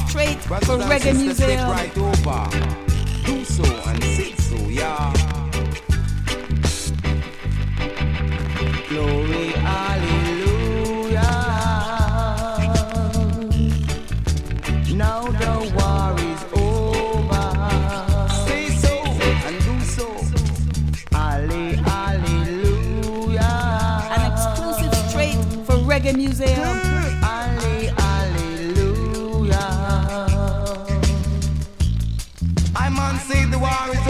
straight Brothers for and Reggae sisters, Museum. take right over. Do so and say so, yeah. Glory, hallelujah. Now the war is over. Say so and do so. Hallelujah. An exclusive straight for Reggae Museum.